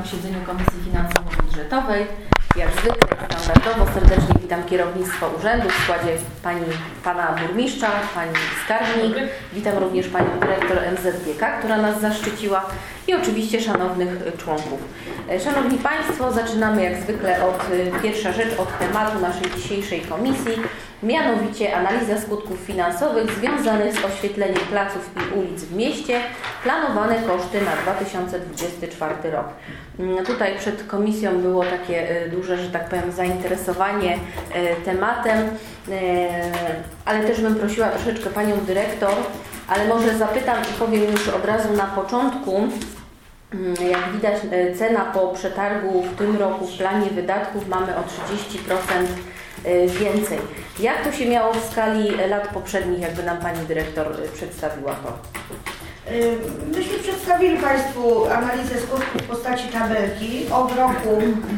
posiedzeniu Komisji Finansowo-Budżetowej. Jak zwykle, standardowo serdecznie witam kierownictwo urzędu w składzie pana burmistrza, pani skarbnik. Witam również panią dyrektor MZGK, która nas zaszczyciła i oczywiście szanownych członków. Szanowni Państwo, zaczynamy jak zwykle od pierwsza rzecz, od tematu naszej dzisiejszej komisji, mianowicie analiza skutków finansowych związanych z oświetleniem placów i ulic w mieście, planowane koszty na 2024 rok. Tutaj przed komisją było takie duże, że tak powiem, zainteresowanie tematem, ale też bym prosiła troszeczkę panią dyrektor, ale może zapytam i powiem już od razu na początku. Jak widać, cena po przetargu w tym roku w planie wydatków mamy o 30% więcej. Jak to się miało w skali lat poprzednich, jakby nam pani dyrektor przedstawiła to? Myśmy przedstawili Państwu analizę skutków w postaci tabelki od roku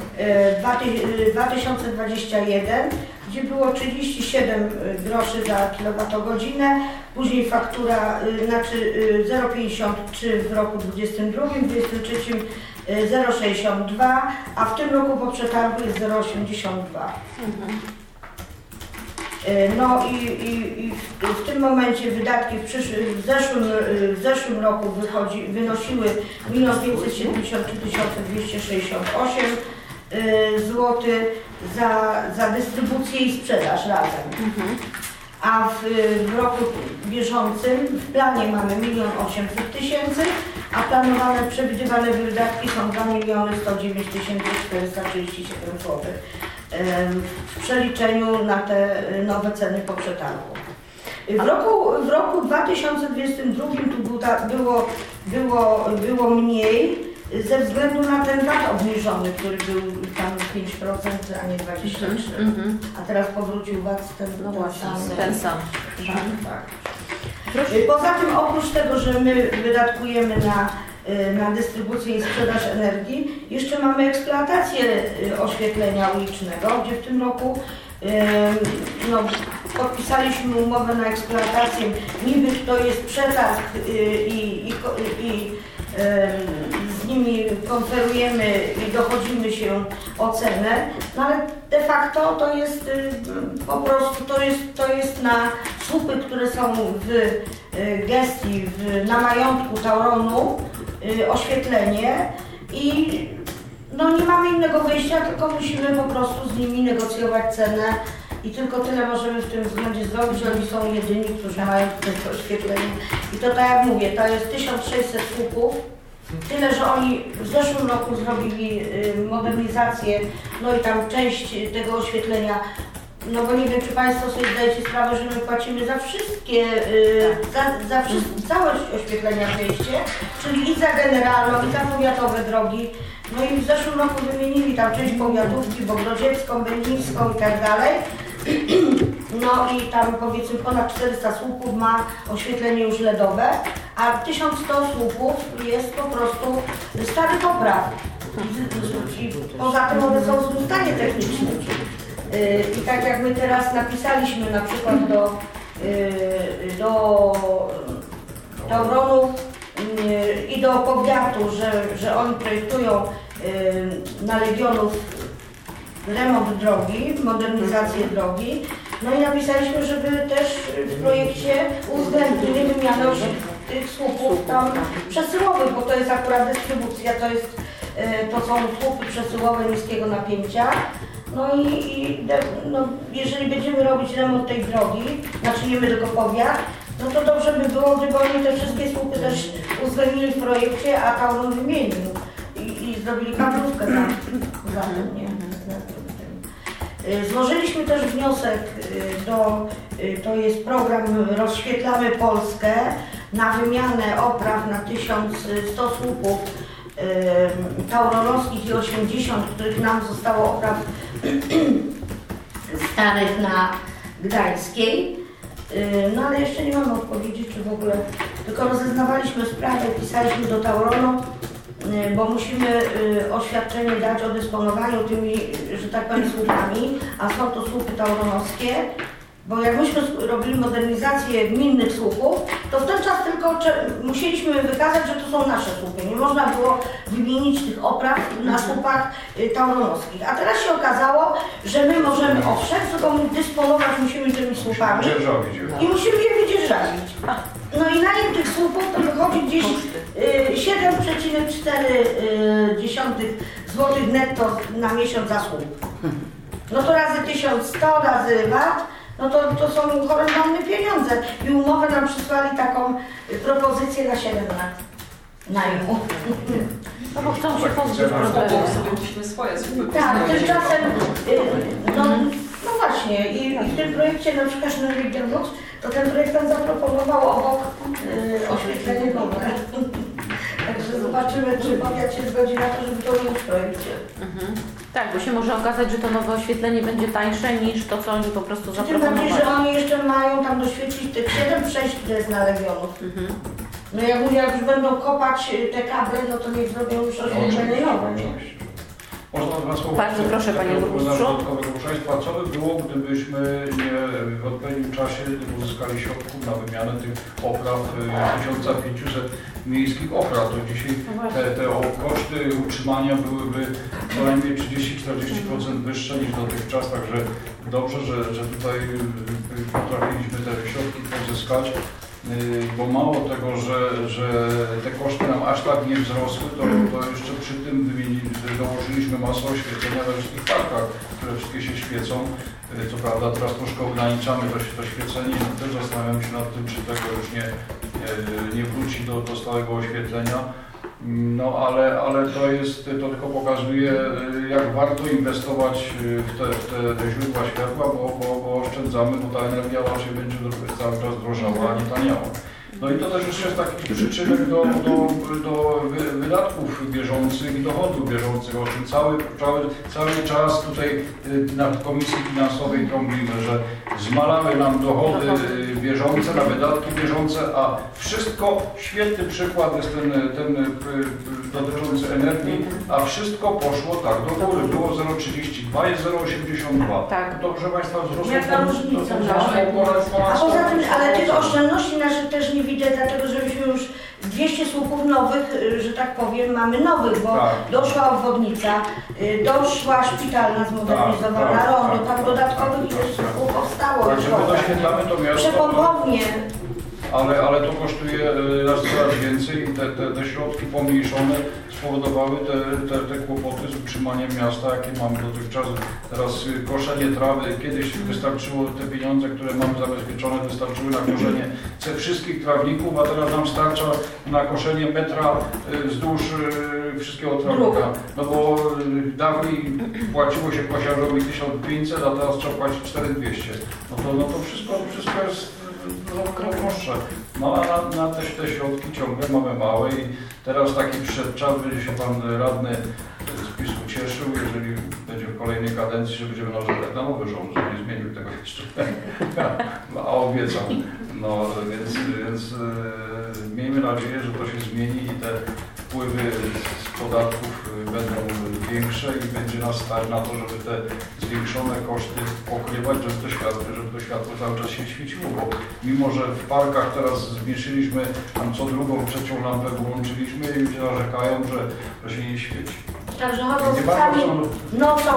2021, gdzie było 37 groszy za kilowatogodzinę, później faktura, znaczy 0,53 w roku 2022, w 2023 0,62, a w tym roku po przetargu jest 0,82. No i w tym momencie wydatki w zeszłym roku wynosiły 1 573 268 zł za dystrybucję i sprzedaż razem. A w roku bieżącym w planie mamy 1 800 000, a planowane, przewidywane wydatki są 2 109 437 zł. W przeliczeniu na te nowe ceny po przetargu. W roku 2022 było mniej ze względu na ten VAT obniżony, który był tam 5%, a nie 23%. A teraz powrócił VAT ten sam. Tak. Poza tym, oprócz tego, że my wydatkujemy na dystrybucję i sprzedaż energii, jeszcze mamy eksploatację oświetlenia ulicznego, gdzie w tym roku podpisaliśmy umowę na eksploatację. Niby to jest przetarg i z nimi konferujemy i dochodzimy się o cenę, no ale de facto to jest po prostu to jest na słupy, które są w gestii, na majątku Tauronu, oświetlenie i no nie mamy innego wyjścia, tylko musimy po prostu z nimi negocjować cenę i tylko tyle możemy w tym względzie zrobić. Oni są jedyni, którzy mają to oświetlenie. I to tak jak mówię, to jest 1600 słupów, tyle, że oni w zeszłym roku zrobili modernizację, no i tam część tego oświetlenia. No bo nie wiem, czy Państwo sobie zdajecie sprawę, że my płacimy za wszystkie, całe oświetlenia w mieście, czyli i za generalną, i za powiatowe drogi. No i w zeszłym roku wymienili tam część powiatówki, Bogrodziecką, Będzińską i tak dalej. No i tam powiedzmy ponad 400 słupów ma oświetlenie już LEDowe, a 1100 słupów jest po prostu starych opraw. I poza tym one są w stanie technicznym. I tak jak my teraz napisaliśmy na przykład do Tauronu i do powiatu, że oni projektują na Legionów remont drogi, modernizację drogi, no i napisaliśmy, żeby też w projekcie uwzględnili wymianę tych słupów tam przesyłowych, bo to jest akurat dystrybucja, to są słupy przesyłowe niskiego napięcia. No no, jeżeli będziemy robić remont tej drogi, znaczy nie my tylko powiat, no to dobrze by było, gdyby oni te wszystkie słupy też uwzględnili w projekcie, a Tauron wymienił i zrobili kablówkę za tym, nie? Złożyliśmy też wniosek to jest program Rozświetlamy Polskę na wymianę opraw na 1100 słupów tauronowskich i 80, których nam zostało opraw starych na Gdańskiej. No ale jeszcze nie mamy odpowiedzi, czy w ogóle, tylko rozeznawaliśmy sprawę, pisaliśmy do Tauronu, bo musimy oświadczenie dać o dysponowaniu tymi, że tak powiem, słupami, a są to słupy tauronowskie Bo jak myśmy robili modernizację gminnych słupów, to w ten czas tylko musieliśmy wykazać, że to są nasze słupy. Nie można było wymienić tych opraw na słupach tauronowskich. A teraz się okazało, że my możemy owszem, tylko dysponować musimy tymi słupami i musimy je wydzierżawić. No i najem tych słupów to wychodzi gdzieś 7,4 zł netto na miesiąc za słup. No to razy 1100, razy VAT, no to są horrendalne pieniądze. I umowę nam przysłali taką propozycję na 7 lat najmu. No bo chcą się pozbyć problemu. Musimy swoje słupy. Tak, tymczasem, no właśnie, i w tym projekcie na przykład na Regionux, to ten projektant zaproponował obok oświetlenie nowe. Także zobaczymy, czy powiat się zgodzi na to, żeby to ująć w projekcie. Tak, bo się może okazać, że to nowe oświetlenie będzie tańsze niż to, co oni po prostu Tym zaproponowali. bardziej, że oni jeszcze mają tam doświetlić tych 7 przejść, które jest na Legionów. No jak już będą kopać te kable, no to niech zrobią już oświetlenie nowe. Można dwa słowa. Bardzo proszę, panie burmistrzu. Co by było, gdybyśmy w odpowiednim czasie uzyskali środków na wymianę tych opraw 1500 miejskich opraw? To dzisiaj te koszty utrzymania byłyby co najmniej 30-40% wyższe niż dotychczas, także dobrze, że tutaj potrafiliśmy te środki pozyskać. Bo mało tego, że te koszty nam aż tak nie wzrosły, to jeszcze przy tym dołożyliśmy masę oświetlenia we wszystkich parkach, które wszystkie się świecą. Co prawda teraz troszkę ograniczamy to świecenie i też zastanawiam się nad tym, czy tego już nie wróci do stałego oświetlenia. No ale to tylko pokazuje, jak warto inwestować w te źródła światła, bo oszczędzamy, bo ta energia właśnie będzie cały czas drożała, a nie taniała. No i to też jeszcze jest taki przyczynek do wydatków bieżących i dochodów bieżących, o czym cały czas tutaj na Komisji Finansowej trąbimy, że zmalały nam dochody bieżące, na wydatki bieżące, a wszystko, świetny przykład jest ten dotyczący energii, a wszystko poszło tak do góry, było 0,32, jest 0,82. Tak. To proszę Państwa wzrosło. Jaka różnica? A poza tym, ale tych oszczędności naszych też nie widzę, dlatego że myśmy już 200 słupów nowych, że tak powiem, mamy nowych, bo doszła obwodnica, doszła szpitalna zmodernizowana, rondo, tam dodatkowych ileś słupów powstało. Tak, żeby doświetlamy to miasto. Przepompownie. Ale to kosztuje nas coraz więcej i te środki pomniejszone spowodowały te kłopoty z utrzymaniem miasta, jakie mamy dotychczas. Teraz koszenie trawy, kiedyś wystarczyło te pieniądze, które mamy zabezpieczone, wystarczyły na koszenie wszystkich trawników, a teraz nam starcza na koszenie metra wzdłuż wszystkiego trawnika. No bo dawniej płaciło się kosiarzowi 1500, a teraz trzeba płacić 4200. No to wszystko jest droższe. No a na te środki ciągle mamy małe i teraz taki przedczas będzie się pan radny z PiS cieszył, jeżeli będzie w kolejnej kadencji, że będziemy narzekać na nowy rząd, że nie zmienił tego jeszcze. A obiecał. No więc miejmy nadzieję, że to się zmieni i te wpływy z podatków będą większe i będzie nas stać na to, żeby te zwiększone koszty pokrywać, żeby to światło cały czas się świeciło, bo mimo, że w parkach teraz zmniejszyliśmy, tam co drugą, trzecią lampę wyłączyliśmy i ludzie narzekają, że się nie świeci. Także chodzą sami nocą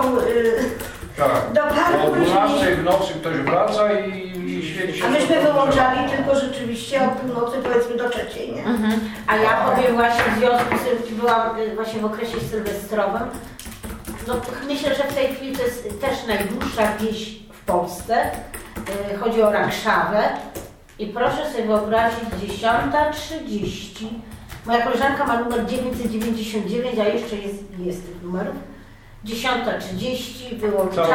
do parku. O 12 w nocy ktoś wraca i świeci się. A myśmy wyłączali tylko rzeczywiście od północy, powiedzmy do 3, nie? A ja powiem właśnie w związku z tym, byłam właśnie w okresie sylwestrowym. No, myślę, że w tej chwili to jest też najdłuższa wieś w Polsce. Chodzi o Rakszawę. I proszę sobie wyobrazić, 10:30. Moja koleżanka ma numer 999, a jeszcze jest tych numerów. 10:30, wyłączają.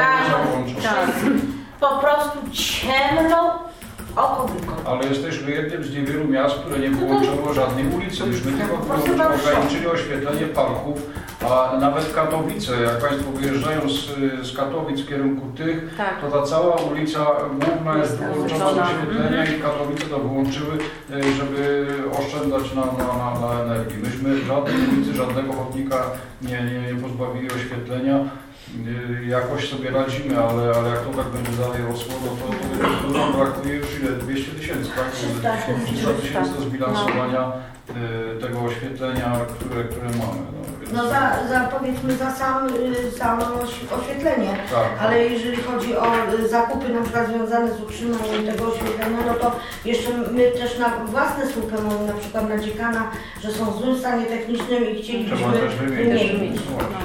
Po prostu ciemno, oko wykona. Ale jesteśmy jednym z niewielu miast, które nie wyłączyło żadnej ulicy. Myśmy tylko ograniczyli oświetlenie parków, a nawet Katowice, jak Państwo wyjeżdżają z Katowic w kierunku tych, to ta cała ulica główna jest wyłączona z oświetlenia i Katowice to wyłączyły, żeby oszczędzać na energii. Myśmy żadnej ulicy, żadnego chodnika nie pozbawili oświetlenia. jakoś sobie radzimy, ale jak to tak będzie dalej rosło, no to nam brakuje już ile? 200 000, tak? 300 000 do zbilansowania tego oświetlenia, które mamy. No powiedzmy za samo oświetlenie, tak. Ale jeżeli chodzi o zakupy na przykład związane z utrzymaniem tego oświetlenia, no to jeszcze my też na własne słupy mamy, na przykład na Dziekana, że są w złym stanie technicznym i chcielibyśmy wymienić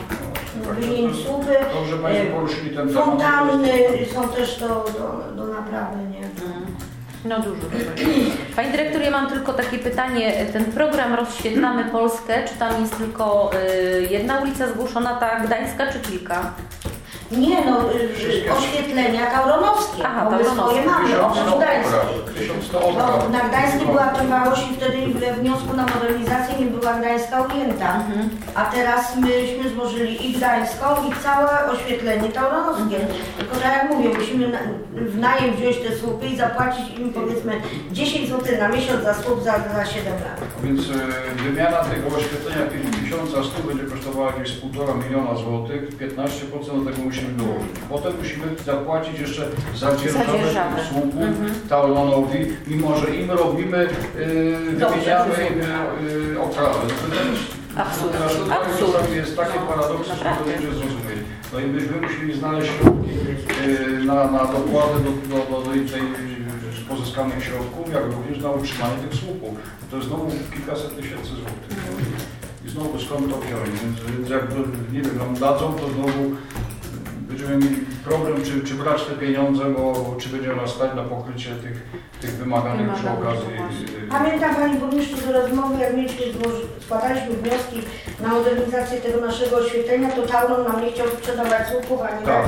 słupy. Dobrze Państwo poruszyli ten fontanny są też do naprawy, nie? No dużo. Pani dyrektor, ja mam tylko takie pytanie. Ten program Rozświetlamy Polskę, czy tam jest tylko jedna ulica zgłoszona, ta gdańska, czy kilka? Nie, no oświetlenia tauronowskie. Aha, my swoje mamy, oprócz gdańskiej. Bo na Gdańskiej była trwałość i wtedy we wniosku na modernizację nie była Gdańska ujęta. A teraz myśmy złożyli i Gdańską, i całe oświetlenie tauronowskie. Tylko tak jak mówię, musimy w najem wziąć te słupy i zapłacić im powiedzmy 10 zł na miesiąc za słup za 7 lat. Więc wymiana tego oświetlenia 5100 będzie kosztowała jakieś 1,5 miliona złotych, 15% do tego musimy dołożyć. Potem musimy zapłacić jeszcze za dzierżawę słupu Tauronowi, mimo że im robimy, wymieniamy oprawę. Absurd. To jest takie paradoksy, że to będzie zrozumieć. No i byśmy musieli znaleźć środki na dopłaty do tej pozyskanych środków, jak również na utrzymanie tych słupów. To jest znowu kilkaset tysięcy złotych. I znowu skąd to wziąć? Więc jak nie wiem, nam dadzą, to znowu będziemy mieli problem, czy brać te pieniądze, bo czy będzie nas stać na pokrycie tych wymaganych przy okazji. Pamiętam Pani Burmistrzu z rozmowy, jak składaliśmy wnioski na modernizację tego naszego oświetlenia, to Tauron nam nie chciał sprzedawać słupów, ani tak.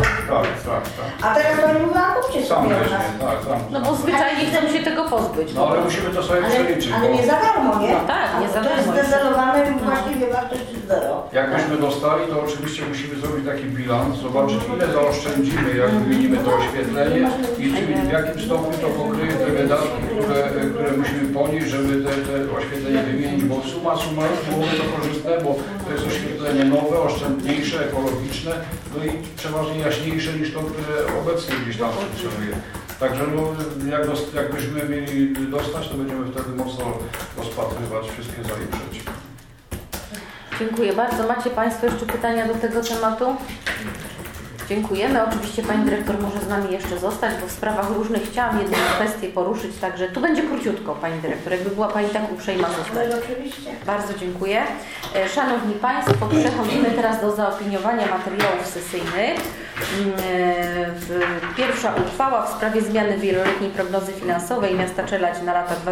A teraz Pani mówi, a kupcie sobie od nas. No bo zwyczajnie chcą się tego pozbyć. No ale musimy to sobie przeliczyć. Ale nie za darmo, nie? No tak, nie za darmo. To jest zdezelowane właściwie wartość zero. Jakbyśmy dostali, to oczywiście musimy zrobić taki bilans, zobaczyć ile zaoszczędzimy, jak wymienimy to oświetlenie i w jakim stopniu to pokryje te wydatki, które musimy ponieść, żeby te oświetlenie wymienić, bo summa byłoby to korzystne, bo to jest oświetlenie nowe, oszczędniejsze, ekologiczne, no i przeważnie jaśniejsze niż to, które obecnie gdzieś tam funkcjonuje. Także no, jakbyśmy mieli dostać, to będziemy wtedy mocno rozpatrywać wszystkie za i przeciw. Dziękuję bardzo. Macie Państwo jeszcze pytania do tego tematu? Dziękujemy. Oczywiście Pani Dyrektor może z nami jeszcze zostać, bo w sprawach różnych chciałam jedną kwestię poruszyć, także tu będzie króciutko, Pani Dyrektor, jakby była Pani tak uprzejma zostać. Oczywiście. Bardzo dziękuję. Szanowni Państwo, przechodzimy teraz do zaopiniowania materiałów sesyjnych. Pierwsza uchwała w sprawie zmiany wieloletniej prognozy finansowej miasta Czeladź na lata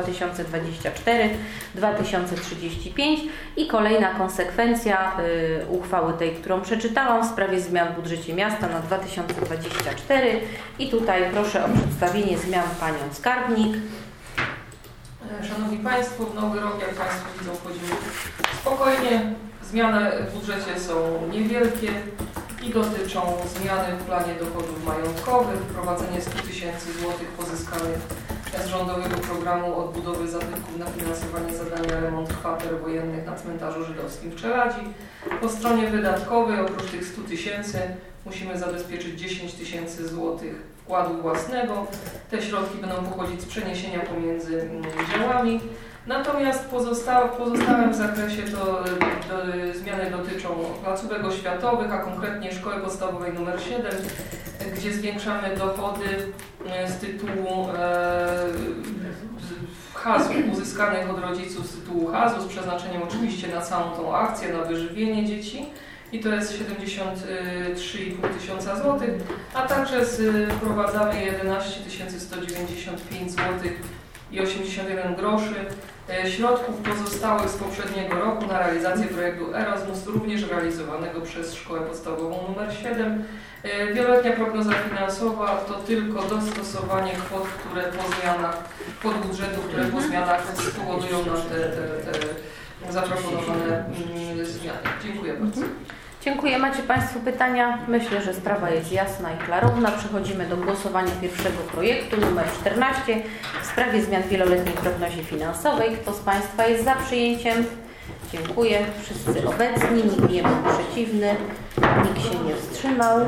2024-2035 i kolejna konsekwencja uchwały tej, którą przeczytałam w sprawie zmian w budżecie miasta na 2024 i tutaj proszę o przedstawienie zmian Panią Skarbnik. Szanowni Państwo, w nowy rok, jak Państwo widzą, wchodzimy spokojnie. Zmiany w budżecie są niewielkie i dotyczą zmiany w planie dochodów majątkowych, wprowadzenie 100 000 złotych pozyskanych z rządowego programu odbudowy zabytków na finansowanie zadania remont kwater wojennych na cmentarzu żydowskim w Czeladzi. Po stronie wydatkowej oprócz tych 100 000 musimy zabezpieczyć 10 000 złotych wkładu własnego. Te środki będą pochodzić z przeniesienia pomiędzy działami. Natomiast w pozostałym zakresie to zmiany dotyczą placówek oświatowych, a konkretnie Szkoły Podstawowej nr 7, gdzie zwiększamy dochody z tytułu HAS-u, uzyskanych od rodziców z tytułu HAS-u, z przeznaczeniem oczywiście na całą tą akcję, na wyżywienie dzieci. I to jest 73,5 tysiąca złotych, a także wprowadzamy 11 195 złotych i 81 groszy środków pozostałych z poprzedniego roku na realizację projektu Erasmus, również realizowanego przez Szkołę Podstawową nr 7. Wieloletnia prognoza finansowa to tylko dostosowanie kwot, które po zmianach, kwot budżetu, które po zmianach spowodują nam te zaproponowane zmiany. Dziękuję bardzo. Dziękuję. Macie Państwo pytania? Myślę, że sprawa jest jasna i klarowna. Przechodzimy do głosowania pierwszego projektu numer 14 w sprawie zmian w wieloletniej prognozie finansowej. Kto z Państwa jest za przyjęciem? Dziękuję. Wszyscy obecni, nikt nie był przeciwny, nikt się nie wstrzymał.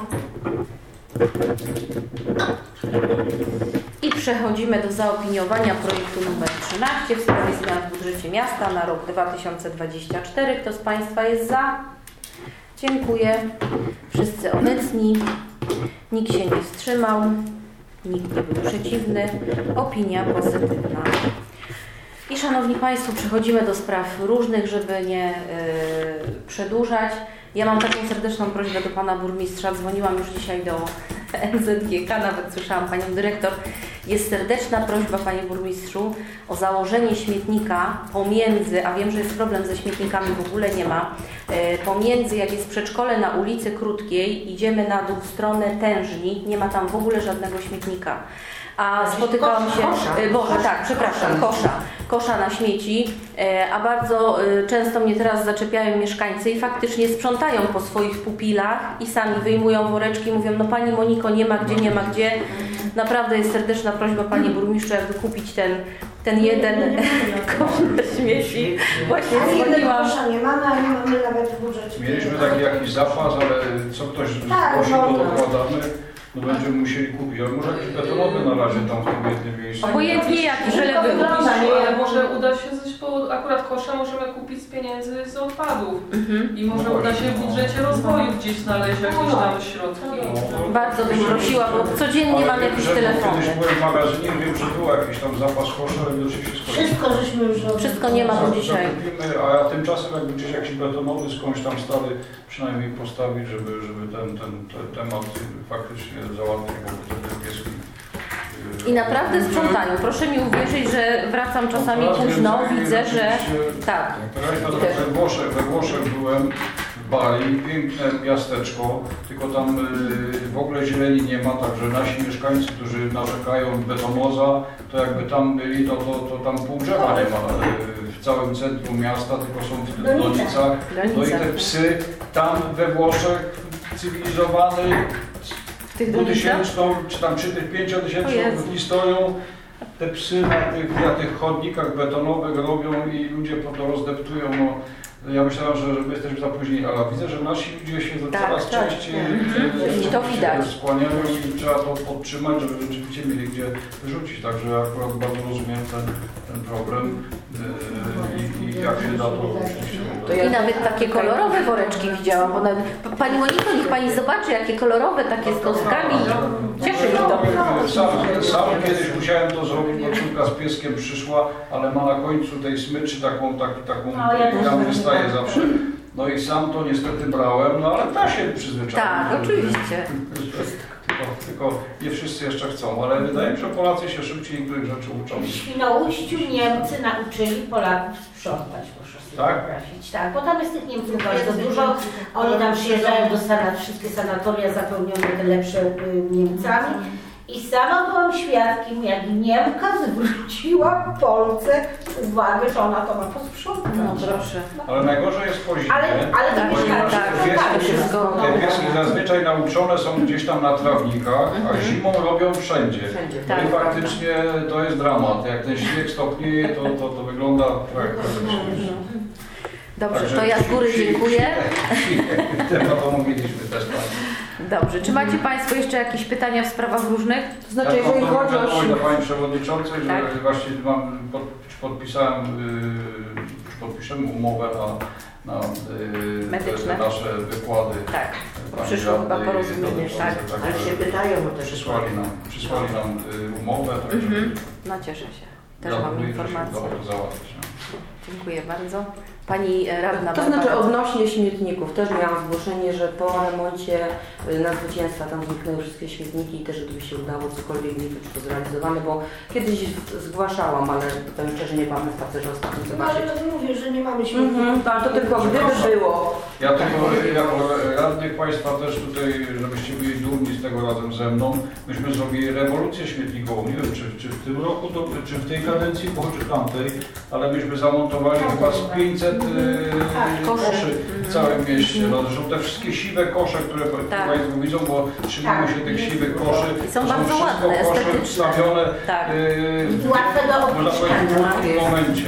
I przechodzimy do zaopiniowania projektu nr 13 w sprawie zmian w budżecie miasta na rok 2024. Kto z Państwa jest za? Dziękuję. Wszyscy obecni, nikt się nie wstrzymał, nikt nie był przeciwny. Opinia pozytywna. I Szanowni Państwo, przechodzimy do spraw różnych, żeby nie przedłużać. Ja mam taką serdeczną prośbę do Pana Burmistrza. Dzwoniłam już dzisiaj do NZGK, nawet słyszałam Panią Dyrektor. Jest serdeczna prośba, Panie Burmistrzu, o założenie śmietnika pomiędzy, a wiem, że jest problem ze śmietnikami, w ogóle nie ma, pomiędzy, jak jest przedszkole na ulicy Krótkiej, idziemy na dół w stronę Tężni, nie ma tam w ogóle żadnego śmietnika. A spotykałam się, kosza na śmieci, a bardzo często mnie teraz zaczepiają mieszkańcy i faktycznie sprzątają po swoich pupilach i sami wyjmują woreczki, mówią, no Pani Moniko, nie ma gdzie. Naprawdę jest serdeczna prośba, Panie Burmistrzu, jakby kupić ten jeden kosz na śmieci. Właśnie jednego kosza nie mamy, a nie mamy nawet w budżecie. Mieliśmy taki jakiś zapas, ale co ktoś zgłosi, to dokładamy. No będziemy musieli kupić, ale może jakiś betonowy na razie tam w tym jednym miejscu. Obojętnie jaki, byle wygląda, ale może uda się coś, bo akurat kosza możemy kupić z pieniędzy z odpadów. I może uda się w budżecie rozwoju gdzieś znaleźć jakieś tam środki. Bardzo bym prosiła, bo codziennie mam jakieś telefony. Kiedyś byłem w magazynie, wiem, że był jakiś tam zapas kosza, ale już się Wszystko żeśmy już robić. Wszystko nie ma do dzisiaj. A tymczasem jakby gdzieś jakiś betonowy skądś tam stary przynajmniej postawić, żeby ten temat faktycznie załatwić, bo te pieski. I naprawdę sprzątają. Proszę mi uwierzyć, że wracam czasami późno, widzę, że tak. We Włoszech byłem w Bali, piękne miasteczko, tylko tam w ogóle zieleni nie ma, także nasi mieszkańcy, którzy narzekają betonoza, to jakby tam byli, to tam pół drzewa nie ma w całym centrum miasta, tylko są w Donicach. No i te psy tam we Włoszech cywilizowany 2000, czy tam przy tych 5000 dni stoją, te psy na tych chodnikach betonowych robią i ludzie po to rozdeptują. No, ja myślałem, że my jesteśmy zapóźnieni, ale widzę, że nasi ludzie się coraz częściej skłaniają i trzeba to podtrzymać, żeby rzeczywiście mieli gdzie wyrzucić. Także akurat bardzo rozumiem ten problem i jak się da to oczywiście. I nawet takie kolorowe woreczki widziałam, bo nawet, Pani Moniko, niech Pani zobaczy, jakie kolorowe, takie z kostkami. Cieszy mnie to. Sam kiedyś musiałem to zrobić, bo córka z pieskiem przyszła, ale ma na końcu tej smyczy taką tam wystaje zawsze. No i sam to niestety brałem, no ale da się przyzwyczaić. Tak, oczywiście. Tylko nie wszyscy jeszcze chcą, ale wydaje mi się, że Polacy się szybciej niektórych rzeczy uczą. W Świnoujściu Niemcy nauczyli Polaków sprzątać, proszę sobie wyobrazić. Tak, bo tam jest tych Niemców bardzo dużo. Oni tam przyjeżdżają do wszystkie sanatoria zapełnione te lepsze Niemcami. I sama byłam świadkiem, jak Niemka zwróciła Polce uwagę, że ona to ma posprzątać. No proszę. Ale najgorzej jest po zimie. Ale to te pieski zazwyczaj nauczone są gdzieś tam na trawnikach, a zimą robią wszędzie. Tak. I faktycznie to jest dramat. Jak ten śnieg stopnieje, to wygląda jak Dobrze, to ja z góry dziękuję. Temat omówiliśmy też. Dobrze, czy macie Państwo jeszcze jakieś pytania w sprawach różnych? To znaczy, jeżeli chodzi o do Pani Przewodniczącej, że właśnie podpiszemy umowę na te nasze wykłady. Tak, przyszło chyba porozumienie, tak. Ale się pytają o to. Przysłali nam umowę, także... No cieszę się, też mam informację. Dziękuję bardzo. Pani radna. To znaczy odnośnie śmietników, też miałam zgłoszenie, że po remoncie na Zwycięstwa tam zniknęły wszystkie śmietniki i też gdyby się udało cokolwiek nie być to zrealizowane, bo kiedyś zgłaszałam, ale powiem szczerze, nie mam na spacerze ostatnio zobaczyć. No ale mówię, że nie mamy śmietników. To tylko gdyby było. Ja tylko jako radnych Państwa też tutaj, żebyście byli dumni z tego razem ze mną, myśmy zrobili rewolucję śmietnikową, nie wiem czy w tym roku, czy w tej kadencji, czy tamtej, ale myśmy zamontowali chyba z 500 koszy w całym mieście. No, zresztą te wszystkie siwe kosze, które Państwo widzą, bo trzymamy się tych siwych koszy. Są bardzo ładne, estetyczne. Wstawione łatwe do w momencie.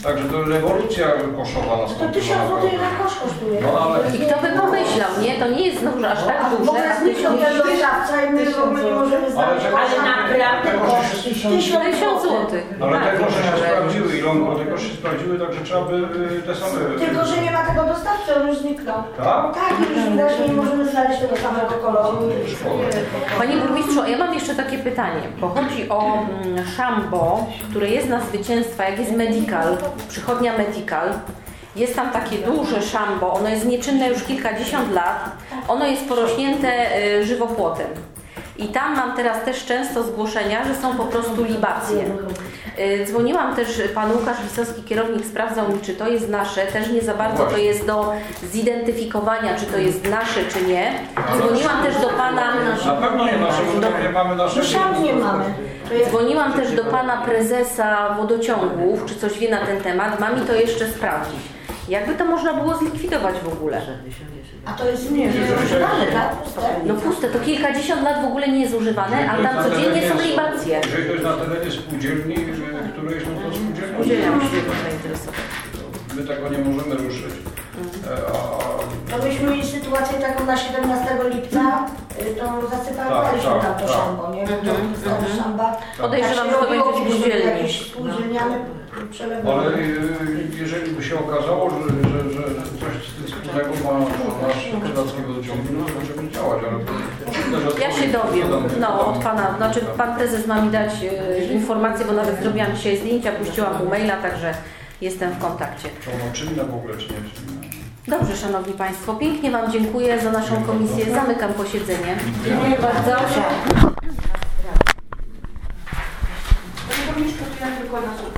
Także to rewolucja koszowa To nastąpiła. 1000 zł na kosz kosztuje. No ale- I kto by pomyślał, nie? To nie jest znowu aż tak A w duże. ogóle zniknął ten dostawca i my w ogóle nie możemy znaleźć. Ale naprawdę Tego, to że się, 1000 zł. ale tego, że się sprawdziły i Longo, tego się sprawdziły, także trzeba by te same... Tylko, że nie ma tego dostawcy, on już zniknął. Tak? Tak, już widać, że nie możemy znaleźć tego samego koloru. Panie burmistrzu, a ja mam jeszcze takie pytanie, bo chodzi o szambo, które jest na zwycięstwa, jak jest Medical, przychodnia Medical. Jest tam takie duże szambo, ono jest nieczynne już kilkadziesiąt lat, ono jest porośnięte żywopłotem. I tam mam teraz też często zgłoszenia, że są po prostu libacje. Dzwoniłam też, pan Łukasz Wisowski, kierownik, sprawdzał mi, czy to jest nasze, też nie za bardzo to jest do zidentyfikowania, czy to jest nasze, czy nie. Dzwoniłam też do pana... Na pewno nie nasze, bo nie mamy naszego... Szam nie mamy. Dzwoniłam też do pana prezesa wodociągów, czy coś wie na ten temat, ma mi to jeszcze sprawdzić. Jakby to można było zlikwidować w ogóle? A to jest nieużywane, tak? Puste. No puste, to kilkadziesiąt lat w ogóle nie jest używane, a tam codziennie są libacje. Jeżeli to jest na terenie spółdzielni, które jest to spółdzielni, Udzielam się tego zainteresować. my tego nie możemy ruszyć. To myśmy mieli sytuację taką na 17 lipca, to zasypaliśmy Tak, tam to tak. szambo, nie? To szamba. Podejrzewam, że to będzie w spółdzielni. Jakieś spółdzielniane przelewy. Ale jeżeli by się okazało, że coś z tym wspólnego ma nasz Krzywacki Wodociąg, no to będziemy działać, ale... Ja się dowiem, no od pana, znaczy pan prezes ma mi dać informację, bo nawet zrobiłam dzisiaj zdjęcia, puściłam mu maila, także jestem w kontakcie. Czy ono czynne w ogóle, czy nie czynne? Dobrze, szanowni państwo, pięknie wam dziękuję za naszą komisję, zamykam posiedzenie. Dziękuję bardzo. Panie burmistrzu, ja tylko na